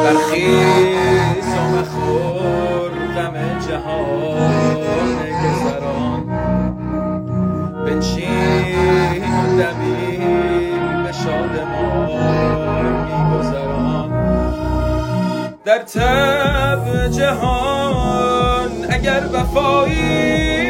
برخیز و مخور غم جهان گذران، بنشین و دمی به شادمان میگذران. در طبع جهان اگر وفایی